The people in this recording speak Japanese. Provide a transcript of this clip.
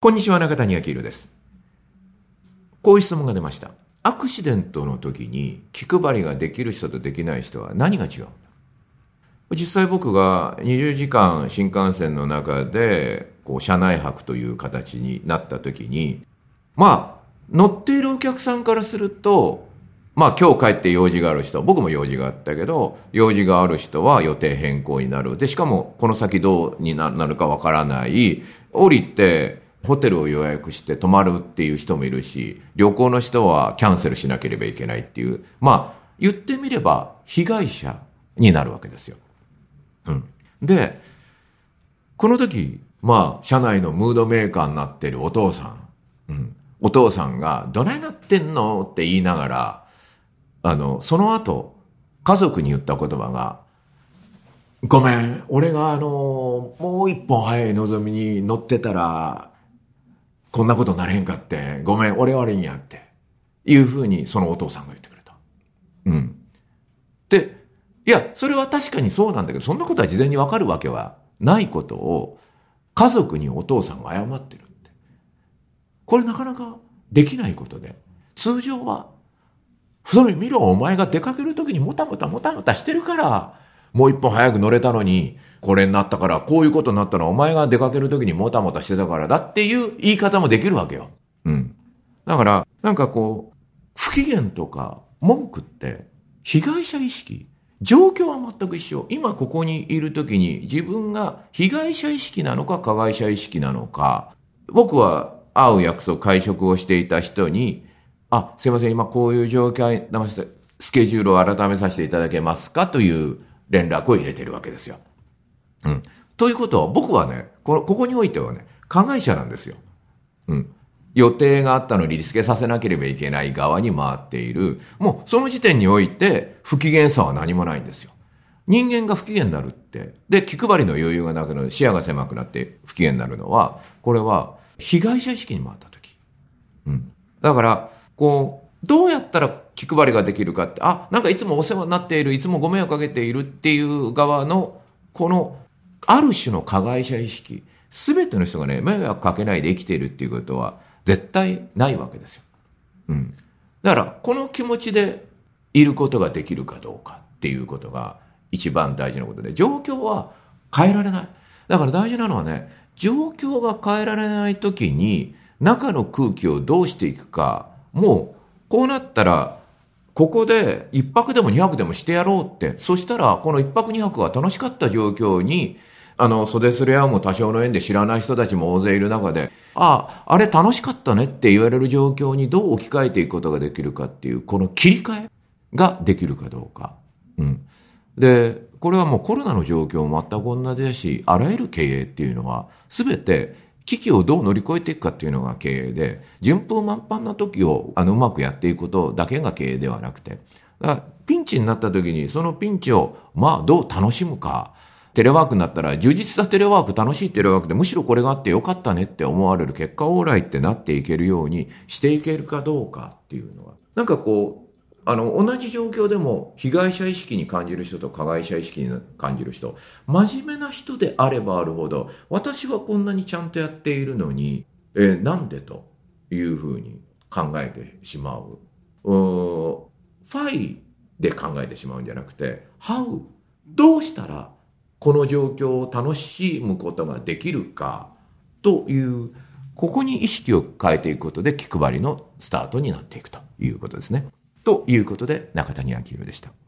こんにちは、中谷明宏です。こういう質問が出ました。アクシデントの時に気配りができる人とできない人は何が違う？実際僕が20時間新幹線の中で車内泊という形になった時に、乗っているお客さんからすると、今日帰って用事がある人、僕も用事があったけど、用事がある人は予定変更になる。で、しかもこの先どうになるかわからない。降りて、ホテルを予約して泊まるっていう人もいるし、旅行の人はキャンセルしなければいけないっていう、言ってみれば被害者になるわけですよ。で、この時、社内のムードメーカーになっているお父さん、お父さんがどないなってんのって言いながら、その後、家族に言った言葉が、ごめん、俺がもう一本早いのぞみに乗ってたら、こんなことなれへんかって、ごめん、俺悪いんやって、いうふうにそのお父さんが言ってくれた。で、いや、それは確かにそうなんだけど、そんなことは事前にわかるわけはないことを、家族にお父さんが謝ってるって。これなかなかできないことで、通常は、それ見ろ、お前が出かけるときにもたもたしてるから、もう一本早く乗れたのに、これになったから、こういうことになったのはお前が出かけるときにもたもたしてたからだっていう言い方もできるわけよ。だから、不機嫌とか文句って、被害者意識、状況は全く一緒。今ここにいるときに自分が被害者意識なのか加害者意識なのか、僕は会う約束、会食をしていた人に、すいません、今こういう状況、スケジュールを改めさせていただけますかという連絡を入れてるわけですよ。ということは僕はね、ここにおいてはね、加害者なんですよ。予定があったのにリスケさせなければいけない側に回っている。もうその時点において不機嫌さは何もないんですよ。人間が不機嫌になるって、で、気配りの余裕がなくなる、視野が狭くなって不機嫌になるのは、これは被害者意識に回った時。だから、どうやったら気配りができるかって、いつもお世話になっている、いつもご迷惑かけているっていう側の、この、ある種の加害者意識、すべての人がね、迷惑かけないで生きているっていうことは、絶対ないわけですよ。だから、この気持ちでいることができるかどうかっていうことが一番大事なことで、状況は変えられない。だから大事なのはね、状況が変えられないときに、中の空気をどうしていくか、もう、こうなったら、ここで一泊でも二泊でもしてやろうって、そしたら、この一泊二泊は楽しかった状況に、袖すれ合うも多少の縁で知らない人たちも大勢いる中で、あれ楽しかったねって言われる状況にどう置き換えていくことができるかっていう、この切り替えができるかどうか。で、これはもうコロナの状況も全く同じだし、あらゆる経営っていうのは、すべて危機をどう乗り越えていくかっていうのが経営で、順風満帆な時をうまくやっていくことだけが経営ではなくて、だからピンチになった時にそのピンチをどう楽しむか。テレワークになったら充実したテレワーク、楽しいテレワークでむしろこれがあってよかったねって思われる結果オーライってなっていけるようにしていけるかどうかっていうのは、同じ状況でも被害者意識に感じる人と加害者意識に感じる人、真面目な人であればあるほど、私はこんなにちゃんとやっているのに、なんでというふうに考えてしまう。ファイで考えてしまうんじゃなくて、how、どうしたらこの状況を楽しむことができるかという、ここに意識を変えていくことで気配りのスタートになっていくということですね。ということで、中谷明宏でした。